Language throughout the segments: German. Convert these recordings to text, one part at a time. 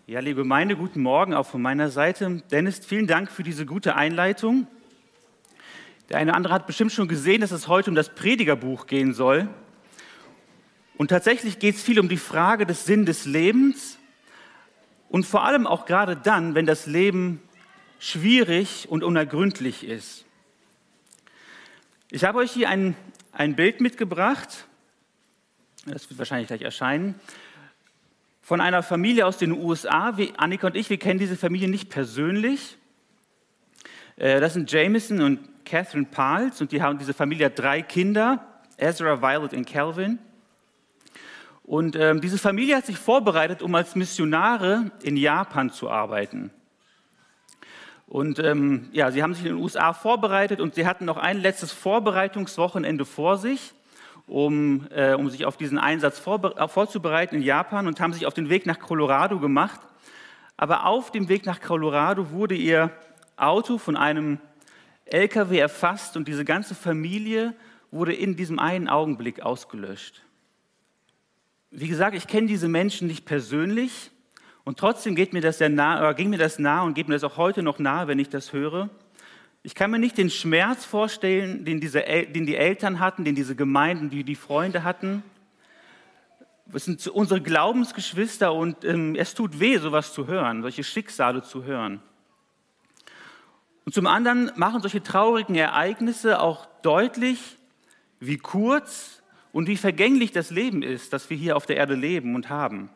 Ja, liebe Gemeinde, guten Morgen auch von meiner Seite. Dennis, vielen Dank für diese gute Einleitung. Der eine oder andere hat bestimmt schon gesehen, dass es heute um das Predigerbuch gehen soll. Und tatsächlich geht es viel um die Frage des Sinn des Lebens und vor allem auch gerade dann, wenn das Leben schwierig und unergründlich ist. Ich habe euch hier ein Bild mitgebracht, das wird wahrscheinlich gleich erscheinen, von einer Familie aus den USA. Annika und ich, wir kennen diese Familie nicht persönlich. Das sind Jameson und Catherine Pals und diese Familie hat 3 Kinder, Ezra, Violet und Calvin. Und diese Familie hat sich vorbereitet, um als Missionare in Japan zu arbeiten. Und sie haben sich in den USA vorbereitet und sie hatten noch ein letztes Vorbereitungswochenende vor sich, um sich auf diesen Einsatz vorzubereiten in Japan und haben sich auf den Weg nach Colorado gemacht. Aber auf dem Weg nach Colorado wurde ihr Auto von einem LKW erfasst und diese ganze Familie wurde in diesem einen Augenblick ausgelöscht. Wie gesagt, ich kenne diese Menschen nicht persönlich und trotzdem ging mir das nahe und geht mir das auch heute noch nahe, wenn ich das höre. Ich kann mir nicht den Schmerz vorstellen, den die Eltern hatten, den diese Gemeinden, die Freunde hatten. Es sind unsere Glaubensgeschwister und es tut weh, sowas zu hören, solche Schicksale zu hören. Und zum anderen machen solche traurigen Ereignisse auch deutlich, wie kurz und wie vergänglich das Leben ist, das wir hier auf der Erde leben und haben.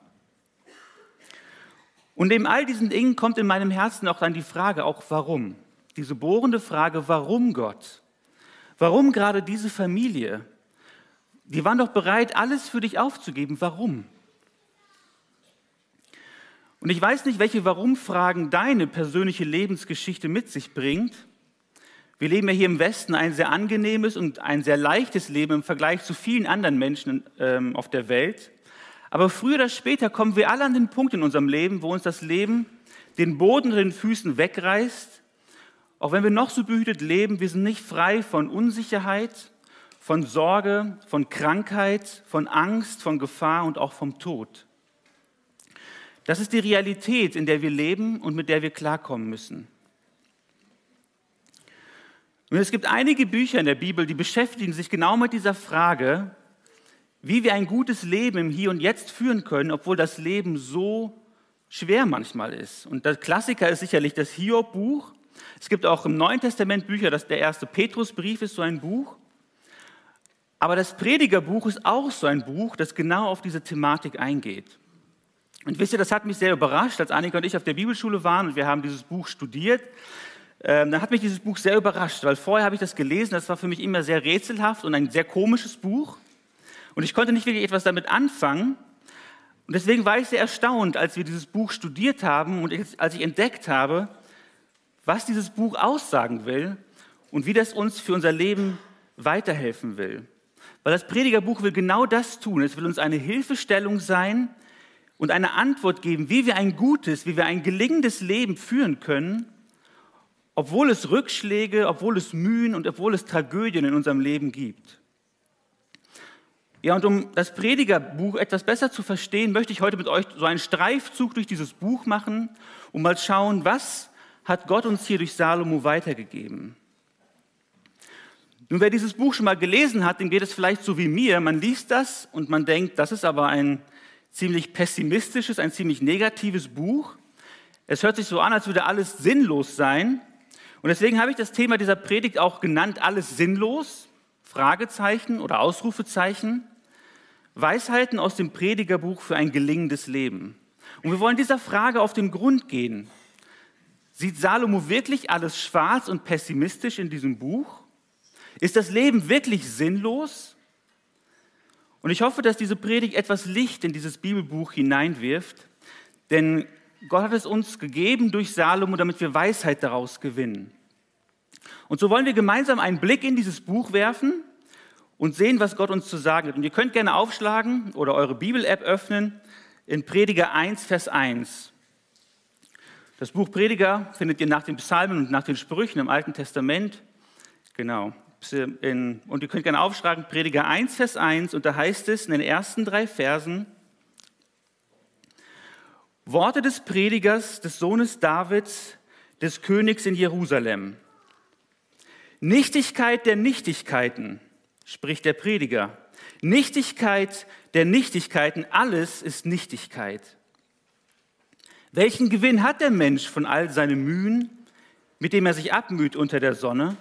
Und neben all diesen Dingen kommt in meinem Herzen auch dann die Frage, auch warum? Diese bohrende Frage, warum Gott? Warum gerade diese Familie? Die waren doch bereit, alles für dich aufzugeben. Warum? Und ich weiß nicht, welche Warum-Fragen deine persönliche Lebensgeschichte mit sich bringt. Wir leben ja hier im Westen ein sehr angenehmes und ein sehr leichtes Leben im Vergleich zu vielen anderen Menschen auf der Welt. Aber früher oder später kommen wir alle an den Punkt in unserem Leben, wo uns das Leben den Boden unter den Füßen wegreißt. Auch wenn wir noch so behütet leben, wir sind nicht frei von Unsicherheit, von Sorge, von Krankheit, von Angst, von Gefahr und auch vom Tod. Das ist die Realität, in der wir leben und mit der wir klarkommen müssen. Und es gibt einige Bücher in der Bibel, die beschäftigen sich genau mit dieser Frage, wie wir ein gutes Leben im Hier und Jetzt führen können, obwohl das Leben so schwer manchmal ist. Und der Klassiker ist sicherlich das Hiob-Buch. Es gibt auch im Neuen Testament Bücher, der erste Petrusbrief ist so ein Buch. Aber das Predigerbuch ist auch so ein Buch, das genau auf diese Thematik eingeht. Und wisst ihr, das hat mich sehr überrascht, als Annika und ich auf der Bibelschule waren und wir haben dieses Buch studiert. Dann hat mich dieses Buch sehr überrascht, weil vorher habe ich das gelesen, das war für mich immer sehr rätselhaft und ein sehr komisches Buch. Und ich konnte nicht wirklich etwas damit anfangen. Und deswegen war ich sehr erstaunt, als wir dieses Buch studiert haben und als ich entdeckt habe, was dieses Buch aussagen will und wie das uns für unser Leben weiterhelfen will. Weil das Predigerbuch will genau das tun. Es will uns eine Hilfestellung sein und eine Antwort geben, wie wir ein gutes, wie wir ein gelingendes Leben führen können, obwohl es Rückschläge, obwohl es Mühen und obwohl es Tragödien in unserem Leben gibt. Ja, und um das Predigerbuch etwas besser zu verstehen, möchte ich heute mit euch so einen Streifzug durch dieses Buch machen und mal schauen, was hat Gott uns hier durch Salomo weitergegeben. Nun, wer dieses Buch schon mal gelesen hat, dem geht es vielleicht so wie mir. Man liest das und man denkt, das ist aber ein ziemlich pessimistisches, ein ziemlich negatives Buch. Es hört sich so an, als würde alles sinnlos sein. Und deswegen habe ich das Thema dieser Predigt auch genannt, alles sinnlos, Fragezeichen oder Ausrufezeichen, Weisheiten aus dem Predigerbuch für ein gelingendes Leben. Und wir wollen dieser Frage auf den Grund gehen. Sieht Salomo wirklich alles schwarz und pessimistisch in diesem Buch? Ist das Leben wirklich sinnlos? Und ich hoffe, dass diese Predigt etwas Licht in dieses Bibelbuch hineinwirft, denn Gott hat es uns gegeben durch Salomo, damit wir Weisheit daraus gewinnen. Und so wollen wir gemeinsam einen Blick in dieses Buch werfen und sehen, was Gott uns zu sagen hat. Und ihr könnt gerne aufschlagen oder eure Bibel-App öffnen in Prediger 1, Vers 1. Das Buch Prediger findet ihr nach den Psalmen und nach den Sprüchen im Alten Testament. Genau. Und ihr könnt gerne aufschlagen, Prediger 1, Vers 1. Und da heißt es in den ersten 3 Versen: Worte des Predigers, des Sohnes Davids, des Königs in Jerusalem. Nichtigkeit der Nichtigkeiten, spricht der Prediger. Nichtigkeit der Nichtigkeiten, alles ist Nichtigkeit. Welchen Gewinn hat der Mensch von all seinen Mühen, mit dem er sich abmüht unter der Sonne?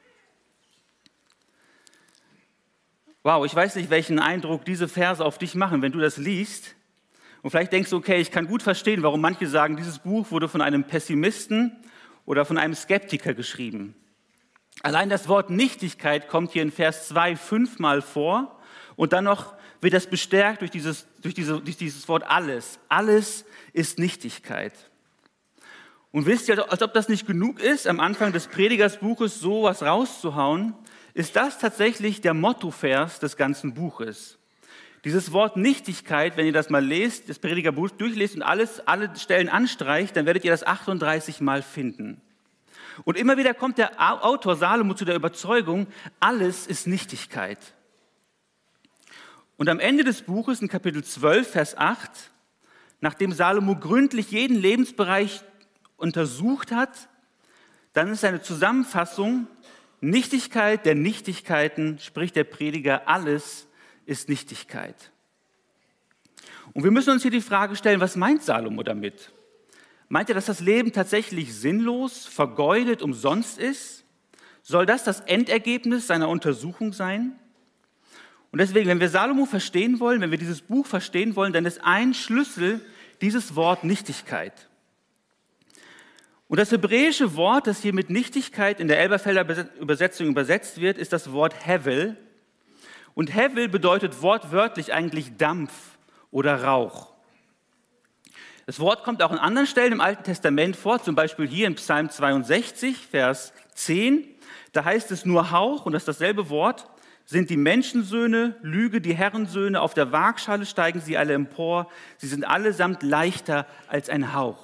Wow, ich weiß nicht, welchen Eindruck diese Verse auf dich machen, wenn du das liest. Und vielleicht denkst du, okay, ich kann gut verstehen, warum manche sagen, dieses Buch wurde von einem Pessimisten oder von einem Skeptiker geschrieben. Allein das Wort Nichtigkeit kommt hier in Vers 2 5-mal vor und dann noch wird das bestärkt durch dieses Wort alles. Alles ist Nichtigkeit. Und wisst ihr, als ob das nicht genug ist, am Anfang des Predigersbuches sowas rauszuhauen, ist das tatsächlich der Mottovers des ganzen Buches. Dieses Wort Nichtigkeit, wenn ihr das mal lest, das Predigerbuch durchlest und alle Stellen anstreicht, dann werdet ihr das 38 Mal finden. Und immer wieder kommt der Autor Salomo zu der Überzeugung, alles ist Nichtigkeit. Und am Ende des Buches, in Kapitel 12, Vers 8, nachdem Salomo gründlich jeden Lebensbereich untersucht hat, dann ist seine Zusammenfassung, Nichtigkeit der Nichtigkeiten, spricht der Prediger, alles ist Nichtigkeit. Und wir müssen uns hier die Frage stellen, was meint Salomo damit? Meint er, dass das Leben tatsächlich sinnlos, vergeudet, umsonst ist? Soll das Endergebnis seiner Untersuchung sein? Und deswegen, wenn wir Salomo verstehen wollen, wenn wir dieses Buch verstehen wollen, dann ist ein Schlüssel dieses Wort Nichtigkeit. Und das hebräische Wort, das hier mit Nichtigkeit in der Elberfelder Übersetzung übersetzt wird, ist das Wort Hevel. Und Hevel bedeutet wortwörtlich eigentlich Dampf oder Rauch. Das Wort kommt auch an anderen Stellen im Alten Testament vor, zum Beispiel hier in Psalm 62, Vers 10. Da heißt es nur Hauch, und das ist dasselbe Wort, sind die Menschensöhne, Lüge die Herrensöhne, auf der Waagschale steigen sie alle empor, sie sind allesamt leichter als ein Hauch.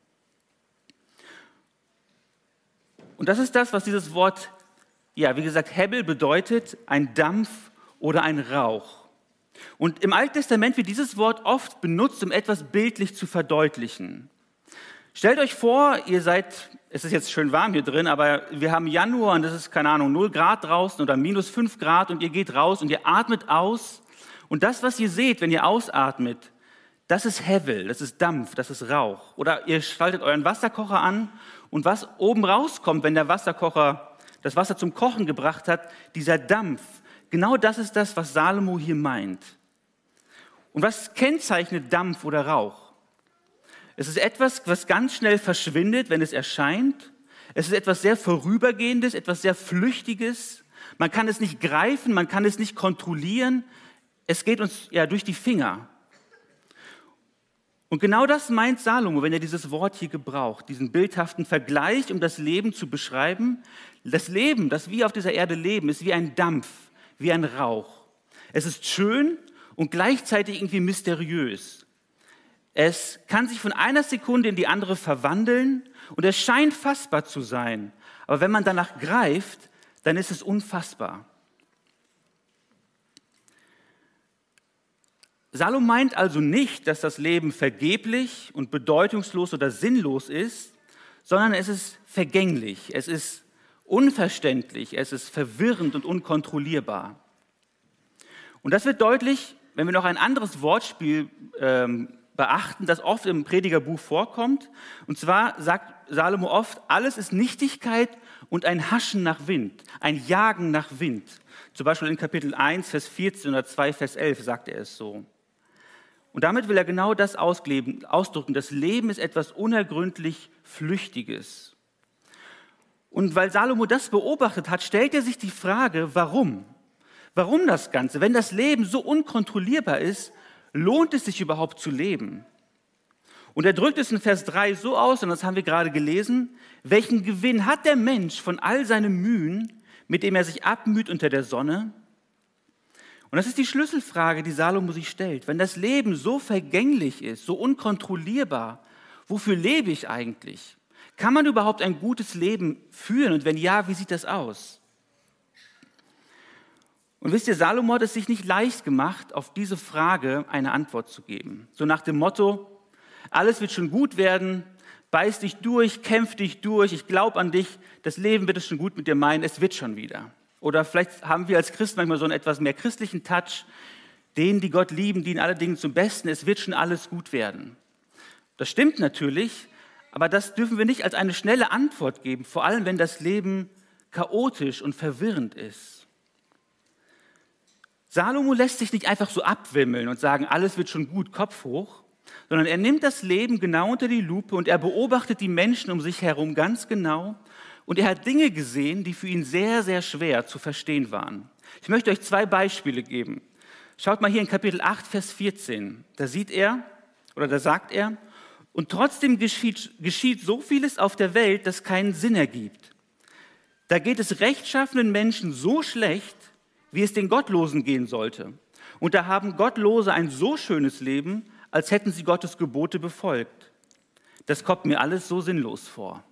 Und das ist das, was dieses Wort, ja, wie gesagt, Hebel bedeutet, ein Dampf oder ein Rauch. Und im Alten Testament wird dieses Wort oft benutzt, um etwas bildlich zu verdeutlichen. Stellt euch vor, es ist jetzt schön warm hier drin, aber wir haben Januar und es ist, keine Ahnung, 0 Grad draußen oder minus 5 Grad und ihr geht raus und ihr atmet aus. Und das, was ihr seht, wenn ihr ausatmet, das ist Hevel, das ist Dampf, das ist Rauch. Oder ihr schaltet euren Wasserkocher an und was oben rauskommt, wenn der Wasserkocher das Wasser zum Kochen gebracht hat, dieser Dampf, genau das ist das, was Salomo hier meint. Und was kennzeichnet Dampf oder Rauch? Es ist etwas, was ganz schnell verschwindet, wenn es erscheint. Es ist etwas sehr Vorübergehendes, etwas sehr Flüchtiges. Man kann es nicht greifen, man kann es nicht kontrollieren. Es geht uns ja durch die Finger. Und genau das meint Salomo, wenn er dieses Wort hier gebraucht, diesen bildhaften Vergleich, um das Leben zu beschreiben. Das Leben, das wir auf dieser Erde leben, ist wie ein Dampf, wie ein Rauch. Es ist schön und gleichzeitig irgendwie mysteriös. Es kann sich von einer Sekunde in die andere verwandeln und es scheint fassbar zu sein. Aber wenn man danach greift, dann ist es unfassbar. Salomo meint also nicht, dass das Leben vergeblich und bedeutungslos oder sinnlos ist, sondern es ist vergänglich, es ist unverständlich, es ist verwirrend und unkontrollierbar. Und das wird deutlich, wenn wir noch ein anderes Wortspiel beachten, das oft im Predigerbuch vorkommt. Und zwar sagt Salomo oft, alles ist Nichtigkeit und ein Haschen nach Wind, ein Jagen nach Wind. Zum Beispiel in Kapitel 1, Vers 14 oder 2, Vers 11 sagt er es so. Und damit will er genau das ausdrücken. Das Leben ist etwas unergründlich Flüchtiges. Und weil Salomo das beobachtet hat, stellt er sich die Frage, warum? Warum das Ganze? Wenn das Leben so unkontrollierbar ist, lohnt es sich überhaupt zu leben? Und er drückt es in Vers 3 so aus, und das haben wir gerade gelesen, welchen Gewinn hat der Mensch von all seinen Mühen, mit dem er sich abmüht unter der Sonne? Und das ist die Schlüsselfrage, die Salomo sich stellt. Wenn das Leben so vergänglich ist, so unkontrollierbar, wofür lebe ich eigentlich? Kann man überhaupt ein gutes Leben führen? Und wenn ja, wie sieht das aus? Und wisst ihr, Salomo hat es sich nicht leicht gemacht, auf diese Frage eine Antwort zu geben. So nach dem Motto, alles wird schon gut werden, beiß dich durch, kämpf dich durch, ich glaube an dich, das Leben wird es schon gut mit dir meinen, es wird schon wieder. Oder vielleicht haben wir als Christen manchmal so einen etwas mehr christlichen Touch, denen, die Gott lieben, dienen alle Dinge zum Besten, es wird schon alles gut werden. Das stimmt natürlich, aber das dürfen wir nicht als eine schnelle Antwort geben, vor allem wenn das Leben chaotisch und verwirrend ist. Salomo lässt sich nicht einfach so abwimmeln und sagen, alles wird schon gut, Kopf hoch, sondern er nimmt das Leben genau unter die Lupe und er beobachtet die Menschen um sich herum ganz genau und er hat Dinge gesehen, die für ihn sehr, sehr schwer zu verstehen waren. Ich möchte euch 2 Beispiele geben. Schaut mal hier in Kapitel 8, Vers 14. Da sagt er, und trotzdem geschieht so vieles auf der Welt, das keinen Sinn ergibt. Da geht es rechtschaffenen Menschen so schlecht, wie es den Gottlosen gehen sollte. Und da haben Gottlose ein so schönes Leben, als hätten sie Gottes Gebote befolgt. Das kommt mir alles so sinnlos vor.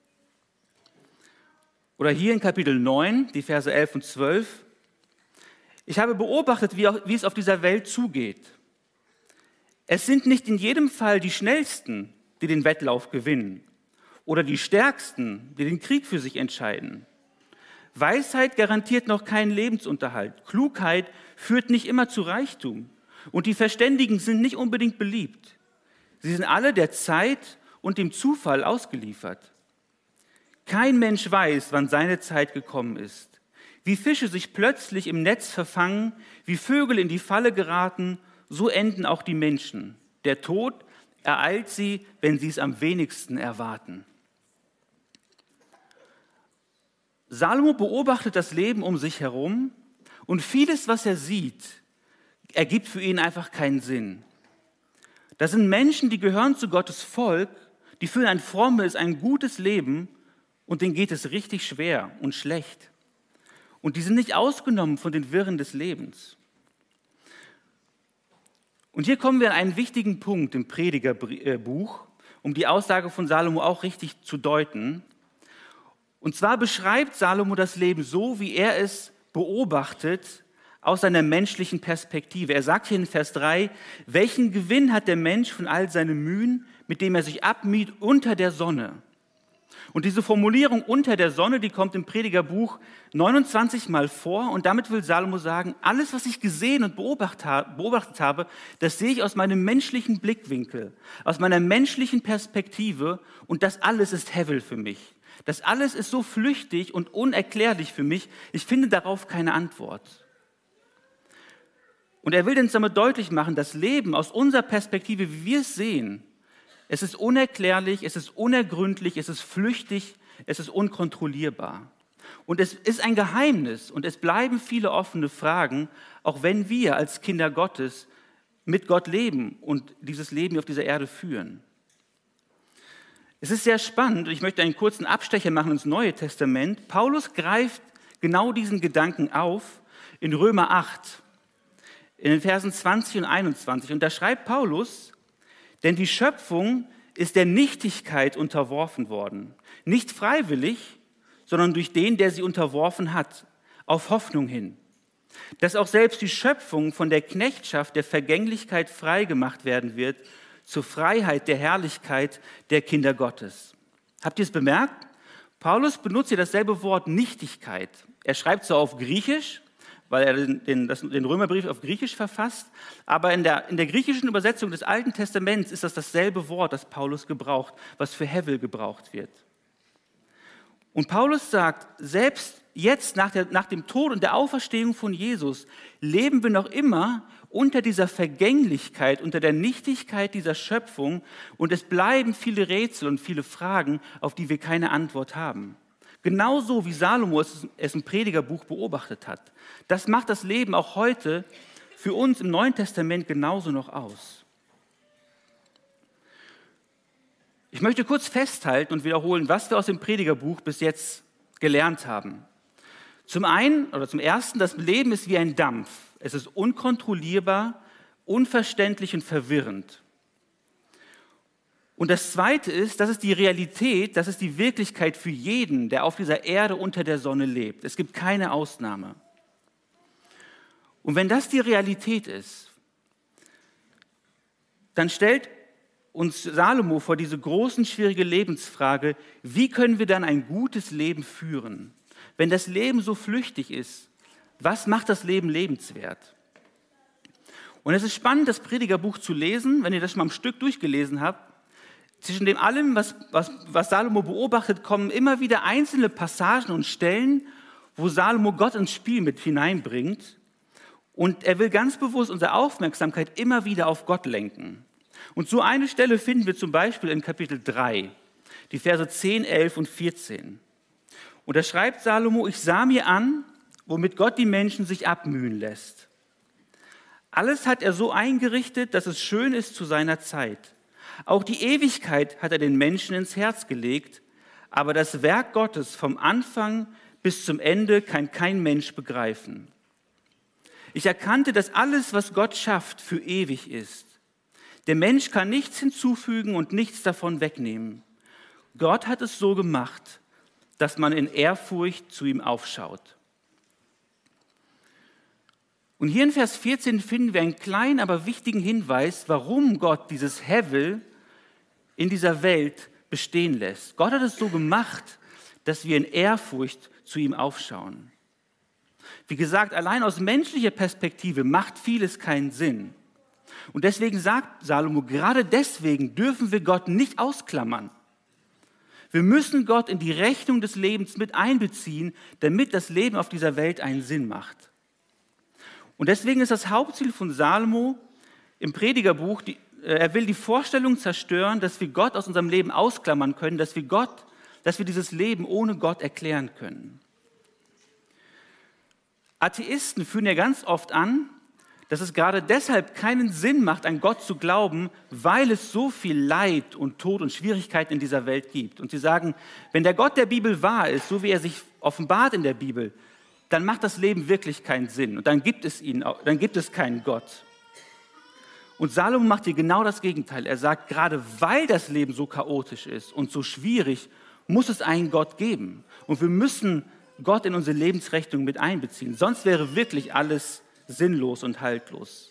Oder hier in Kapitel 9, die Verse 11 und 12. Ich habe beobachtet, wie es auf dieser Welt zugeht. Es sind nicht in jedem Fall die Schnellsten, die den Wettlauf gewinnen oder die Stärksten, die den Krieg für sich entscheiden. Weisheit garantiert noch keinen Lebensunterhalt. Klugheit führt nicht immer zu Reichtum. Und die Verständigen sind nicht unbedingt beliebt. Sie sind alle der Zeit und dem Zufall ausgeliefert. Kein Mensch weiß, wann seine Zeit gekommen ist. Wie Fische sich plötzlich im Netz verfangen, wie Vögel in die Falle geraten, so enden auch die Menschen. Der Tod ereilt sie, wenn sie es am wenigsten erwarten. Salomo beobachtet das Leben um sich herum und vieles, was er sieht, ergibt für ihn einfach keinen Sinn. Das sind Menschen, die gehören zu Gottes Volk, die führen ein frommes, ein gutes Leben und denen geht es richtig schwer und schlecht. Und die sind nicht ausgenommen von den Wirren des Lebens. Und hier kommen wir an einen wichtigen Punkt im Predigerbuch, um die Aussage von Salomo auch richtig zu deuten. Und zwar beschreibt Salomo das Leben so, wie er es beobachtet, aus seiner menschlichen Perspektive. Er sagt hier in Vers 3, welchen Gewinn hat der Mensch von all seinen Mühen, mit dem er sich abmüht unter der Sonne? Und diese Formulierung unter der Sonne, die kommt im Predigerbuch 29 Mal vor und damit will Salomo sagen, alles, was ich gesehen und beobachtet habe, das sehe ich aus meinem menschlichen Blickwinkel, aus meiner menschlichen Perspektive und das alles ist Hevel für mich. Das alles ist so flüchtig und unerklärlich für mich, ich finde darauf keine Antwort. Und er will uns damit deutlich machen, das Leben aus unserer Perspektive, wie wir es sehen, es ist unerklärlich, es ist unergründlich, es ist flüchtig, es ist unkontrollierbar. Und es ist ein Geheimnis und es bleiben viele offene Fragen, auch wenn wir als Kinder Gottes mit Gott leben und dieses Leben auf dieser Erde führen. Es ist sehr spannend und ich möchte einen kurzen Abstecher machen ins Neue Testament. Paulus greift genau diesen Gedanken auf in Römer 8, in den Versen 20 und 21. Und da schreibt Paulus, denn die Schöpfung ist der Nichtigkeit unterworfen worden. Nicht freiwillig, sondern durch den, der sie unterworfen hat, auf Hoffnung hin. Dass auch selbst die Schöpfung von der Knechtschaft der Vergänglichkeit freigemacht werden wird, zur Freiheit der Herrlichkeit der Kinder Gottes. Habt ihr es bemerkt? Paulus benutzt hier dasselbe Wort Nichtigkeit. Er schreibt zwar auf Griechisch, weil er den Römerbrief auf Griechisch verfasst, aber in der griechischen Übersetzung des Alten Testaments ist das dasselbe Wort, das Paulus gebraucht, was für Hevel gebraucht wird. Und Paulus sagt, selbst jetzt nach dem Tod und der Auferstehung von Jesus leben wir noch immer unter dieser Vergänglichkeit, unter der Nichtigkeit dieser Schöpfung und es bleiben viele Rätsel und viele Fragen, auf die wir keine Antwort haben. Genauso wie Salomo es im Predigerbuch beobachtet hat. Das macht das Leben auch heute für uns im Neuen Testament genauso noch aus. Ich möchte kurz festhalten und wiederholen, was wir aus dem Predigerbuch bis jetzt gelernt haben. Zum ersten, das Leben ist wie ein Dampf. Es ist unkontrollierbar, unverständlich und verwirrend. Und das Zweite ist, das ist die Realität, das ist die Wirklichkeit für jeden, der auf dieser Erde unter der Sonne lebt. Es gibt keine Ausnahme. Und wenn das die Realität ist, dann stellt uns Salomo vor diese großen, schwierige Lebensfrage, wie können wir dann ein gutes Leben führen? Wenn das Leben so flüchtig ist, was macht das Leben lebenswert? Und es ist spannend, das Predigerbuch zu lesen, wenn ihr das schon mal am Stück durchgelesen habt. Zwischen dem allem, was Salomo beobachtet, kommen immer wieder einzelne Passagen und Stellen, wo Salomo Gott ins Spiel mit hineinbringt. Und er will ganz bewusst unsere Aufmerksamkeit immer wieder auf Gott lenken. Und so eine Stelle finden wir zum Beispiel in Kapitel 3, die Verse 10, 11 und 14. Und da schreibt Salomo, ich sah mir an, womit Gott die Menschen sich abmühen lässt. Alles hat er so eingerichtet, dass es schön ist zu seiner Zeit. Auch die Ewigkeit hat er den Menschen ins Herz gelegt, aber das Werk Gottes vom Anfang bis zum Ende kann kein Mensch begreifen. Ich erkannte, dass alles, was Gott schafft, für ewig ist. Der Mensch kann nichts hinzufügen und nichts davon wegnehmen. Gott hat es so gemacht, dass man in Ehrfurcht zu ihm aufschaut. Und hier in Vers 14 finden wir einen kleinen, aber wichtigen Hinweis, warum Gott dieses Hevel in dieser Welt bestehen lässt. Gott hat es so gemacht, dass wir in Ehrfurcht zu ihm aufschauen. Wie gesagt, allein aus menschlicher Perspektive macht vieles keinen Sinn. Und deswegen sagt Salomo, gerade deswegen dürfen wir Gott nicht ausklammern. Wir müssen Gott in die Rechnung des Lebens mit einbeziehen, damit das Leben auf dieser Welt einen Sinn macht. Und deswegen ist das Hauptziel von Salomo im Predigerbuch, er will die Vorstellung zerstören, dass wir Gott aus unserem Leben ausklammern können, dass wir dieses Leben ohne Gott erklären können. Atheisten führen ja ganz oft an, dass es gerade deshalb keinen Sinn macht, an Gott zu glauben, weil es so viel Leid und Tod und Schwierigkeiten in dieser Welt gibt. Und sie sagen, wenn der Gott der Bibel wahr ist, so wie er sich offenbart in der Bibel, dann macht das Leben wirklich keinen Sinn und dann gibt es keinen Gott. Und Salomo macht hier genau das Gegenteil. Er sagt, gerade weil das Leben so chaotisch ist und so schwierig, muss es einen Gott geben. Und wir müssen Gott in unsere Lebensrechnung mit einbeziehen. Sonst wäre wirklich alles sinnlos und haltlos.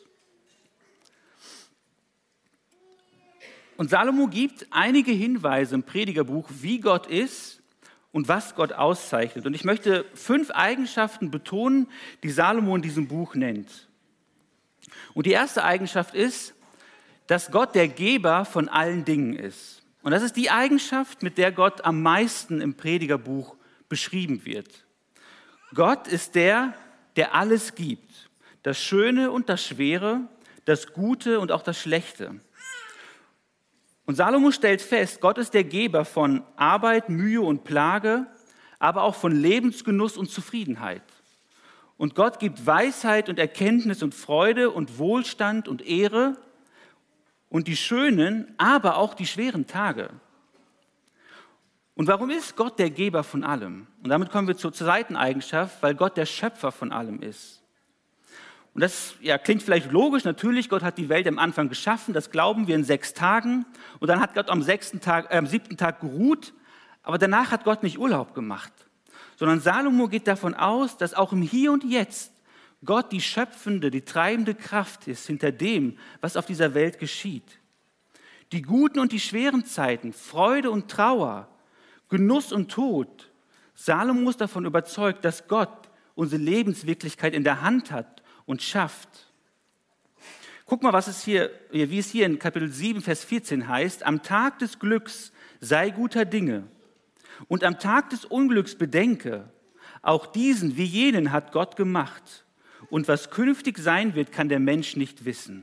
Und Salomo gibt einige Hinweise im Predigerbuch, wie Gott ist und was Gott auszeichnet. Und ich möchte 5 Eigenschaften betonen, die Salomo in diesem Buch nennt. Und die erste Eigenschaft ist, dass Gott der Geber von allen Dingen ist. Und das ist die Eigenschaft, mit der Gott am meisten im Predigerbuch beschrieben wird. Gott ist der alles gibt. Das Schöne und das Schwere, das Gute und auch das Schlechte. Und Salomo stellt fest, Gott ist der Geber von Arbeit, Mühe und Plage, aber auch von Lebensgenuss und Zufriedenheit. Und Gott gibt Weisheit und Erkenntnis und Freude und Wohlstand und Ehre und die schönen, aber auch die schweren Tage. Und warum ist Gott der Geber von allem? Und damit kommen wir zur zweiten Eigenschaft, weil Gott der Schöpfer von allem ist. Und das klingt vielleicht logisch, natürlich, Gott hat die Welt am Anfang geschaffen, das glauben wir in 6 Tagen. Und dann hat Gott am 7. Tag geruht, aber danach hat Gott nicht Urlaub gemacht. Sondern Salomo geht davon aus, dass auch im Hier und Jetzt Gott die schöpfende, die treibende Kraft ist hinter dem, was auf dieser Welt geschieht. Die guten und die schweren Zeiten, Freude und Trauer, Genuss und Tod. Salomo ist davon überzeugt, dass Gott unsere Lebenswirklichkeit in der Hand hat und schafft. Guck mal, wie es hier in Kapitel 7, Vers 14 heißt. Am Tag des Glücks sei guter Dinge und am Tag des Unglücks bedenke, auch diesen wie jenen hat Gott gemacht. Und was künftig sein wird, kann der Mensch nicht wissen.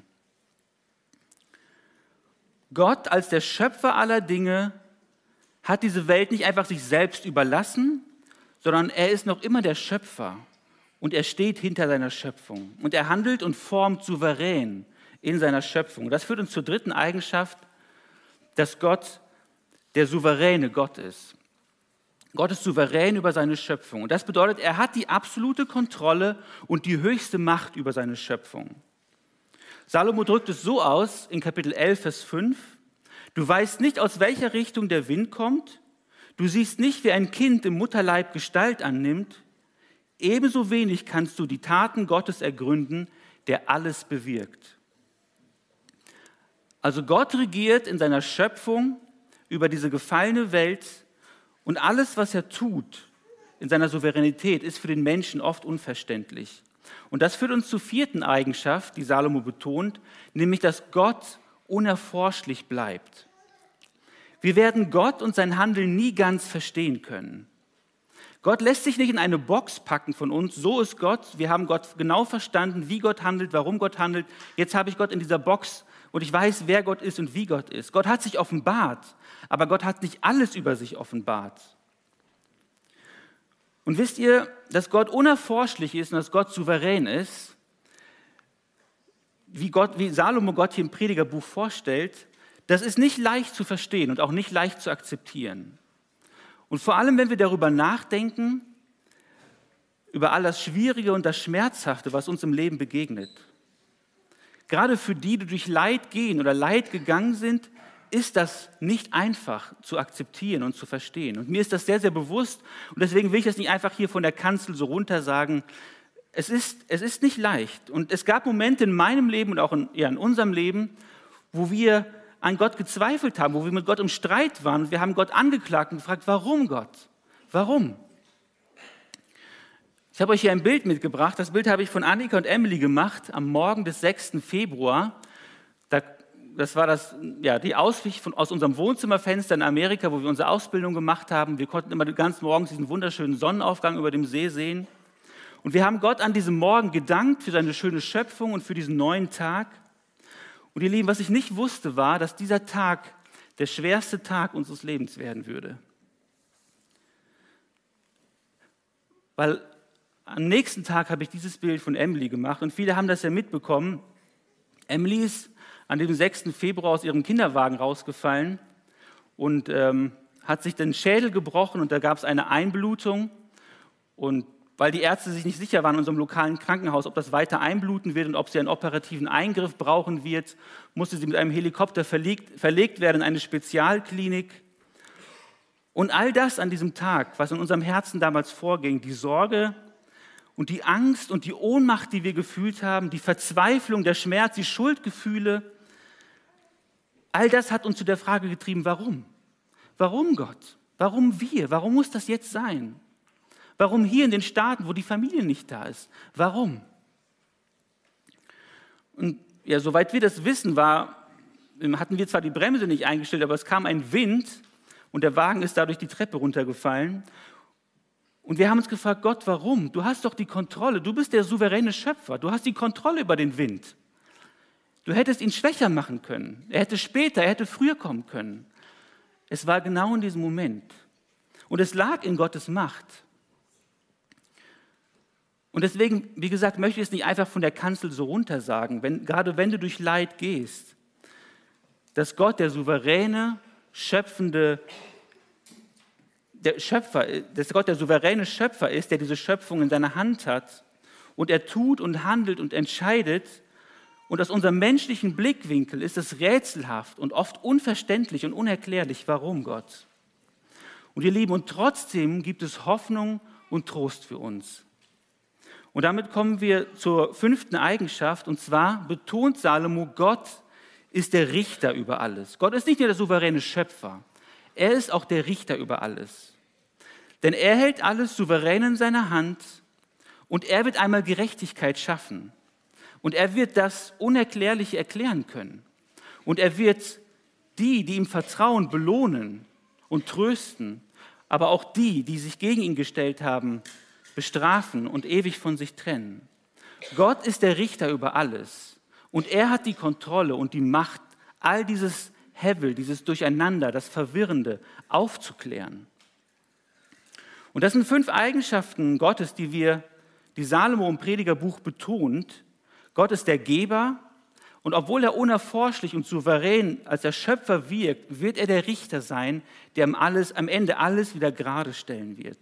Gott als der Schöpfer aller Dinge hat diese Welt nicht einfach sich selbst überlassen, sondern er ist noch immer der Schöpfer und er steht hinter seiner Schöpfung. Und er handelt und formt souverän in seiner Schöpfung. Das führt uns zur dritten Eigenschaft, dass Gott der souveräne Gott ist. Gott ist souverän über seine Schöpfung. Und das bedeutet, er hat die absolute Kontrolle und die höchste Macht über seine Schöpfung. Salomo drückt es so aus in Kapitel 11, Vers 5. Du weißt nicht, aus welcher Richtung der Wind kommt. Du siehst nicht, wie ein Kind im Mutterleib Gestalt annimmt. Ebenso wenig kannst du die Taten Gottes ergründen, der alles bewirkt. Also Gott regiert in seiner Schöpfung über diese gefallene Welt und alles, was er tut in seiner Souveränität, ist für den Menschen oft unverständlich. Und das führt uns zur vierten Eigenschaft, die Salomo betont, nämlich, dass Gott unerforschlich bleibt. Wir werden Gott und sein Handeln nie ganz verstehen können. Gott lässt sich nicht in eine Box packen von uns. So ist Gott. Wir haben Gott genau verstanden, wie Gott handelt, warum Gott handelt. Jetzt habe ich Gott in dieser Box und ich weiß, wer Gott ist und wie Gott ist. Gott hat sich offenbart, aber Gott hat nicht alles über sich offenbart. Und wisst ihr, dass Gott unerforschlich ist und dass Gott souverän ist, wie Salomo Gott hier im Predigerbuch vorstellt, das ist nicht leicht zu verstehen und auch nicht leicht zu akzeptieren. Und vor allem, wenn wir darüber nachdenken, über all das Schwierige und das Schmerzhafte, was uns im Leben begegnet. Gerade für die durch Leid gehen oder Leid gegangen sind, ist das nicht einfach zu akzeptieren und zu verstehen. Und mir ist das sehr, sehr bewusst und deswegen will ich das nicht einfach hier von der Kanzel so runter sagen. Es ist nicht leicht. Und es gab Momente in meinem Leben und auch in unserem Leben, wo wir an Gott gezweifelt haben, wo wir mit Gott im Streit waren. Wir haben Gott angeklagt und gefragt, warum Gott? Warum? Ich habe euch hier ein Bild mitgebracht. Das Bild habe ich von Annika und Emily gemacht am Morgen des 6. Februar. Das war die Aussicht aus unserem Wohnzimmerfenster in Amerika, wo wir unsere Ausbildung gemacht haben. Wir konnten immer ganz morgens diesen wunderschönen Sonnenaufgang über dem See sehen. Und wir haben Gott an diesem Morgen gedankt für seine schöne Schöpfung und für diesen neuen Tag. Und ihr Lieben, was ich nicht wusste, war, dass dieser Tag der schwerste Tag unseres Lebens werden würde. Weil am nächsten Tag habe ich dieses Bild von Emily gemacht und viele haben das ja mitbekommen. Emily ist an dem 6. Februar aus ihrem Kinderwagen rausgefallen und hat sich den Schädel gebrochen und da gab es eine Einblutung. Und weil die Ärzte sich nicht sicher waren in unserem lokalen Krankenhaus, ob das weiter einbluten wird und ob sie einen operativen Eingriff brauchen wird, musste sie mit einem Helikopter verlegt werden in eine Spezialklinik. Und all das an diesem Tag, was in unserem Herzen damals vorging, die Sorge und die Angst und die Ohnmacht, die wir gefühlt haben, die Verzweiflung, der Schmerz, die Schuldgefühle, all das hat uns zu der Frage getrieben, warum? Warum Gott? Warum wir? Warum muss das jetzt sein? Warum hier in den Staaten, wo die Familie nicht da ist? Warum? Und ja, soweit wir das wissen, hatten wir zwar die Bremse nicht eingestellt, aber es kam ein Wind und der Wagen ist dadurch die Treppe runtergefallen. Und wir haben uns gefragt, Gott, warum? Du hast doch die Kontrolle, du bist der souveräne Schöpfer, du hast die Kontrolle über den Wind. Du hättest ihn schwächer machen können, er hätte früher kommen können. Es war genau in diesem Moment. Und es lag in Gottes Macht. Und deswegen, wie gesagt, möchte ich es nicht einfach von der Kanzel so runter sagen, gerade wenn du durch Leid gehst, dass Gott der souveräne, dass Gott der souveräne Schöpfer ist, der diese Schöpfung in seiner Hand hat und er tut und handelt und entscheidet. Und aus unserem menschlichen Blickwinkel ist es rätselhaft und oft unverständlich und unerklärlich, warum Gott. Und ihr Lieben, und trotzdem gibt es Hoffnung und Trost für uns. Und damit kommen wir zur 5. Eigenschaft, und zwar betont Salomo, Gott ist der Richter über alles. Gott ist nicht nur der souveräne Schöpfer, er ist auch der Richter über alles. Denn er hält alles souverän in seiner Hand und er wird einmal Gerechtigkeit schaffen. Und er wird das Unerklärliche erklären können. Und er wird die ihm vertrauen, belohnen und trösten, aber auch die sich gegen ihn gestellt haben, bestrafen und ewig von sich trennen. Gott ist der Richter über alles und er hat die Kontrolle und die Macht, all dieses Hevel, dieses Durcheinander, das Verwirrende aufzuklären. Und das sind 5 Eigenschaften Gottes, die Salomo im Predigerbuch betont. Gott ist der Geber und obwohl er unerforschlich und souverän als der Schöpfer wirkt, wird er der Richter sein, der am Ende alles wieder gerade stellen wird.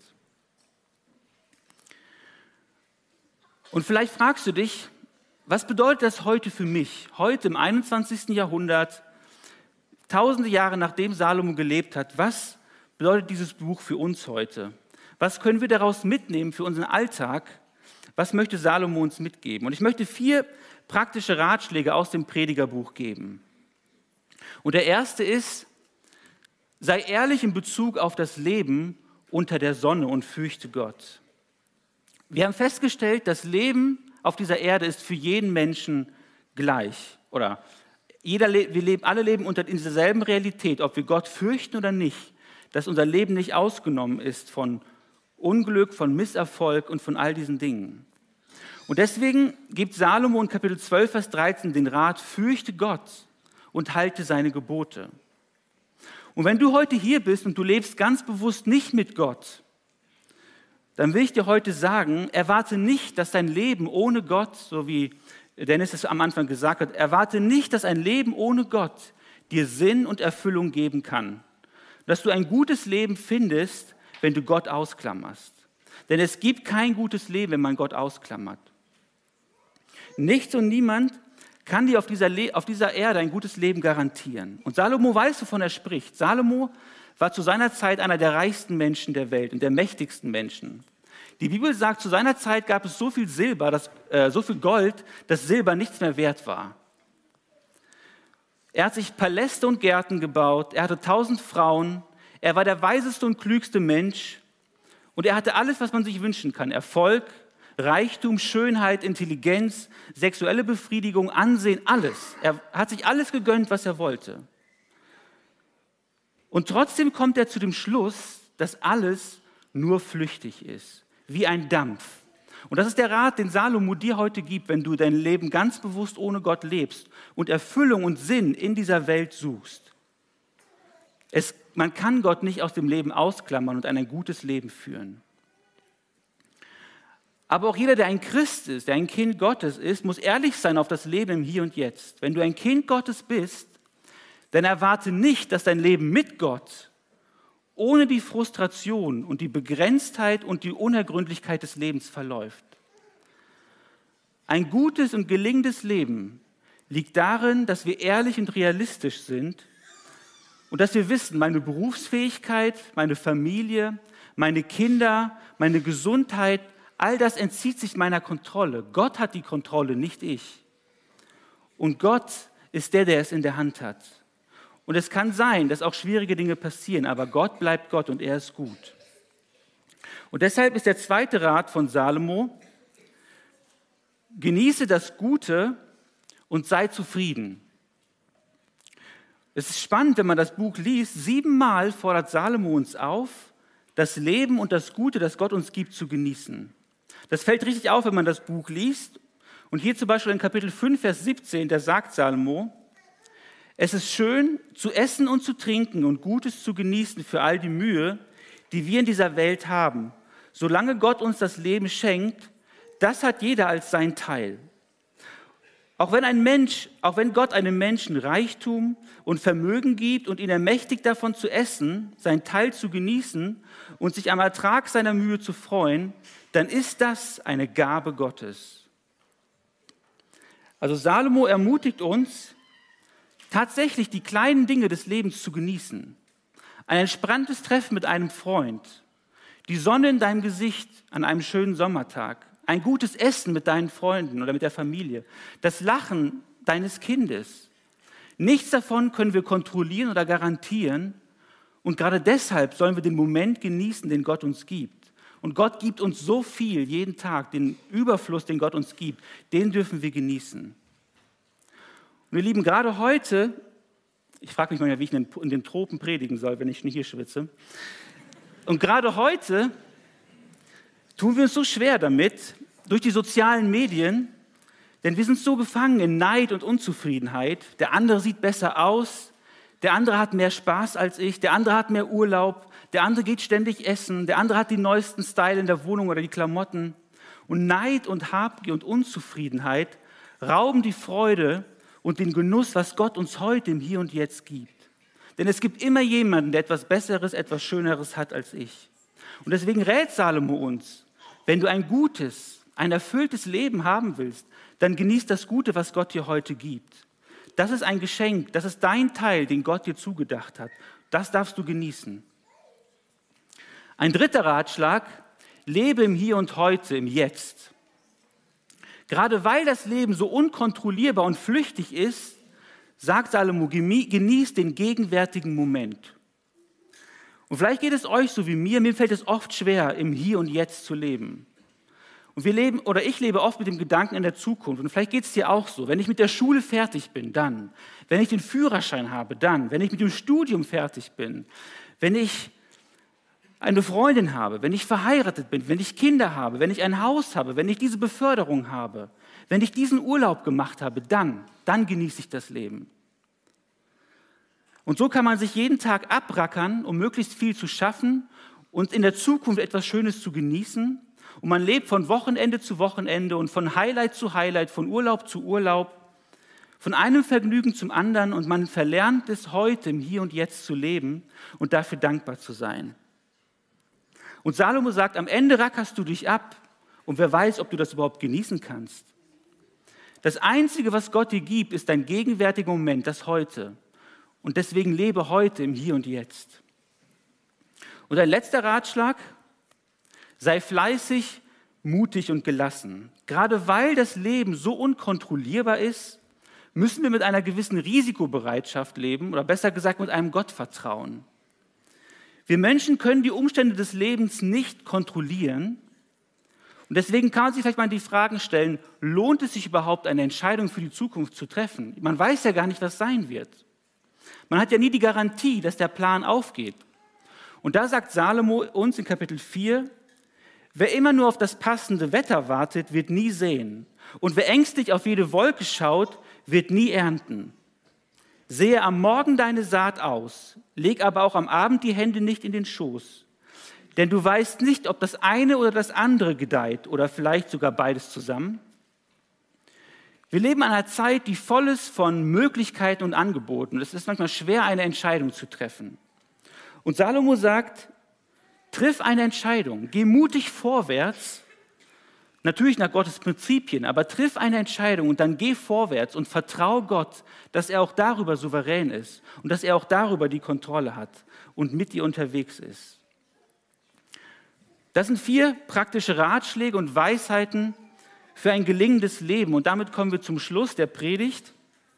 Und vielleicht fragst du dich, was bedeutet das heute für mich, heute im 21. Jahrhundert, tausende Jahre nachdem Salomo gelebt hat, was bedeutet dieses Buch für uns heute? Was können wir daraus mitnehmen für unseren Alltag? Was möchte Salomo uns mitgeben? Und ich möchte 4 praktische Ratschläge aus dem Predigerbuch geben. Und der erste ist, sei ehrlich in Bezug auf das Leben unter der Sonne und fürchte Gott. Wir haben festgestellt, das Leben auf dieser Erde ist für jeden Menschen gleich. Oder alle leben unter dieser selben Realität, ob wir Gott fürchten oder nicht, dass unser Leben nicht ausgenommen ist von Unglück, von Misserfolg und von all diesen Dingen. Und deswegen gibt Salomo in Kapitel 12, Vers 13 den Rat, fürchte Gott und halte seine Gebote. Und wenn du heute hier bist und du lebst ganz bewusst nicht mit Gott, dann will ich dir heute sagen, erwarte nicht, dass dein Leben ohne Gott, so wie Dennis es am Anfang gesagt hat, erwarte nicht, dass ein Leben ohne Gott dir Sinn und Erfüllung geben kann. Dass du ein gutes Leben findest, wenn du Gott ausklammerst. Denn es gibt kein gutes Leben, wenn man Gott ausklammert. Nichts und niemand kann dir auf dieser Erde ein gutes Leben garantieren. Und Salomo weiß, wovon er spricht. Salomo war zu seiner Zeit einer der reichsten Menschen der Welt und der mächtigsten Menschen. Die Bibel sagt, zu seiner Zeit gab es so viel so viel Gold, dass Silber nichts mehr wert war. Er hat sich Paläste und Gärten gebaut, er hatte 1000 Frauen, er war der weiseste und klügste Mensch und er hatte alles, was man sich wünschen kann. Erfolg, Reichtum, Schönheit, Intelligenz, sexuelle Befriedigung, Ansehen, alles. Er hat sich alles gegönnt, was er wollte. Und trotzdem kommt er zu dem Schluss, dass alles nur flüchtig ist, wie ein Dampf. Und das ist der Rat, den Salomo dir heute gibt, wenn du dein Leben ganz bewusst ohne Gott lebst und Erfüllung und Sinn in dieser Welt suchst. Man kann Gott nicht aus dem Leben ausklammern und ein gutes Leben führen. Aber auch jeder, der ein Christ ist, der ein Kind Gottes ist, muss ehrlich sein auf das Leben im Hier und Jetzt. Wenn du ein Kind Gottes bist, dann erwarte nicht, dass dein Leben mit Gott ohne die Frustration und die Begrenztheit und die Unergründlichkeit des Lebens verläuft. Ein gutes und gelingendes Leben liegt darin, dass wir ehrlich und realistisch sind und dass wir wissen, meine Berufsfähigkeit, meine Familie, meine Kinder, meine Gesundheit, all das entzieht sich meiner Kontrolle. Gott hat die Kontrolle, nicht ich. Und Gott ist der es in der Hand hat. Und es kann sein, dass auch schwierige Dinge passieren, aber Gott bleibt Gott und er ist gut. Und deshalb ist der zweite Rat von Salomo, genieße das Gute und sei zufrieden. Es ist spannend, wenn man das Buch liest, 7-mal fordert Salomo uns auf, das Leben und das Gute, das Gott uns gibt, zu genießen. Das fällt richtig auf, wenn man das Buch liest. Und hier zum Beispiel in Kapitel 5, Vers 17, da sagt Salomo, es ist schön, zu essen und zu trinken und Gutes zu genießen für all die Mühe, die wir in dieser Welt haben. Solange Gott uns das Leben schenkt, das hat jeder als sein Teil. Auch wenn Gott einem Menschen Reichtum und Vermögen gibt und ihn ermächtigt, davon zu essen, sein Teil zu genießen und sich am Ertrag seiner Mühe zu freuen, dann ist das eine Gabe Gottes. Also Salomo ermutigt uns, tatsächlich die kleinen Dinge des Lebens zu genießen. Ein entspanntes Treffen mit einem Freund, die Sonne in deinem Gesicht an einem schönen Sommertag, ein gutes Essen mit deinen Freunden oder mit der Familie, das Lachen deines Kindes. Nichts davon können wir kontrollieren oder garantieren und gerade deshalb sollen wir den Moment genießen, den Gott uns gibt. Und Gott gibt uns so viel jeden Tag, den Überfluss, den Gott uns gibt, den dürfen wir genießen. Und ihr Lieben, gerade heute, ich frage mich manchmal, wie ich in den Tropen predigen soll, wenn ich schon hier schwitze. Und gerade heute tun wir uns so schwer damit, durch die sozialen Medien, denn wir sind so gefangen in Neid und Unzufriedenheit. Der andere sieht besser aus, der andere hat mehr Spaß als ich, der andere hat mehr Urlaub, der andere geht ständig essen, der andere hat die neuesten Style in der Wohnung oder die Klamotten. Und Neid und Habgier und Unzufriedenheit rauben die Freude und den Genuss, was Gott uns heute im Hier und Jetzt gibt. Denn es gibt immer jemanden, der etwas Besseres, etwas Schöneres hat als ich. Und deswegen rät Salomo uns, wenn du ein gutes, ein erfülltes Leben haben willst, dann genieß das Gute, was Gott dir heute gibt. Das ist ein Geschenk, das ist dein Teil, den Gott dir zugedacht hat. Das darfst du genießen. Ein dritter Ratschlag, lebe im Hier und Heute, im Jetzt. Gerade weil das Leben so unkontrollierbar und flüchtig ist, sagt Salomo, genießt den gegenwärtigen Moment. Und vielleicht geht es euch so wie mir fällt es oft schwer, im Hier und Jetzt zu leben. Und ich lebe oft mit dem Gedanken in der Zukunft. Und vielleicht geht es dir auch so. Wenn ich mit der Schule fertig bin, dann. Wenn ich den Führerschein habe, dann. Wenn ich mit dem Studium fertig bin. Wenn ich eine Freundin habe. Wenn ich verheiratet bin. Wenn ich Kinder habe. Wenn ich ein Haus habe. Wenn ich diese Beförderung habe. Wenn ich diesen Urlaub gemacht habe, dann genieße ich das Leben. Und so kann man sich jeden Tag abrackern, um möglichst viel zu schaffen und in der Zukunft etwas Schönes zu genießen. Und man lebt von Wochenende zu Wochenende und von Highlight zu Highlight, von Urlaub zu Urlaub, von einem Vergnügen zum anderen und man verlernt es heute im Hier und Jetzt zu leben und dafür dankbar zu sein. Und Salomo sagt, am Ende rackerst du dich ab und wer weiß, ob du das überhaupt genießen kannst. Das Einzige, was Gott dir gibt, ist dein gegenwärtiger Moment, das Heute. Und deswegen lebe heute im Hier und Jetzt. Und ein letzter Ratschlag: Sei fleißig, mutig und gelassen. Gerade weil das Leben so unkontrollierbar ist, müssen wir mit einer gewissen Risikobereitschaft leben oder besser gesagt mit einem Gottvertrauen. Wir Menschen können die Umstände des Lebens nicht kontrollieren und deswegen kann man sich vielleicht mal die Fragen stellen, lohnt es sich überhaupt, eine Entscheidung für die Zukunft zu treffen? Man weiß ja gar nicht, was sein wird. Man hat ja nie die Garantie, dass der Plan aufgeht. Und da sagt Salomo uns in Kapitel 4, wer immer nur auf das passende Wetter wartet, wird nie sehen. Und wer ängstlich auf jede Wolke schaut, wird nie ernten. Sehe am Morgen deine Saat aus, leg aber auch am Abend die Hände nicht in den Schoß. Denn du weißt nicht, ob das eine oder das andere gedeiht oder vielleicht sogar beides zusammen. Wir leben in einer Zeit, die voll ist von Möglichkeiten und Angeboten. Es ist manchmal schwer, eine Entscheidung zu treffen. Und Salomo sagt, triff eine Entscheidung, geh mutig vorwärts, natürlich nach Gottes Prinzipien, aber triff eine Entscheidung und dann geh vorwärts und vertraue Gott, dass er auch darüber souverän ist und dass er auch darüber die Kontrolle hat und mit dir unterwegs ist. Das sind 4 praktische Ratschläge und Weisheiten für ein gelingendes Leben. Und damit kommen wir zum Schluss der Predigt.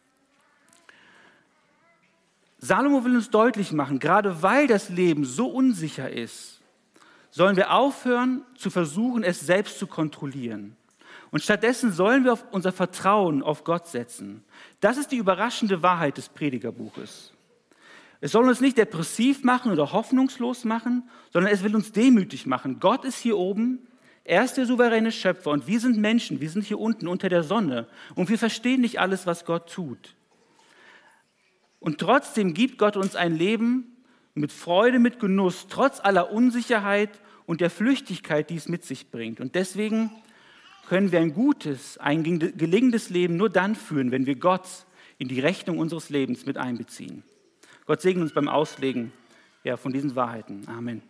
Salomo will uns deutlich machen, gerade weil das Leben so unsicher ist, sollen wir aufhören zu versuchen, es selbst zu kontrollieren. Und stattdessen sollen wir auf unser Vertrauen auf Gott setzen. Das ist die überraschende Wahrheit des Predigerbuches. Es soll uns nicht depressiv machen oder hoffnungslos machen, sondern es will uns demütig machen. Gott ist hier oben, er ist der souveräne Schöpfer und wir sind Menschen, wir sind hier unten unter der Sonne und wir verstehen nicht alles, was Gott tut. Und trotzdem gibt Gott uns ein Leben mit Freude, mit Genuss, trotz aller Unsicherheit und der Flüchtigkeit, die es mit sich bringt. Und deswegen können wir ein gutes, ein gelingendes Leben nur dann führen, wenn wir Gott in die Rechnung unseres Lebens mit einbeziehen. Gott segne uns beim Auslegen von diesen Wahrheiten. Amen.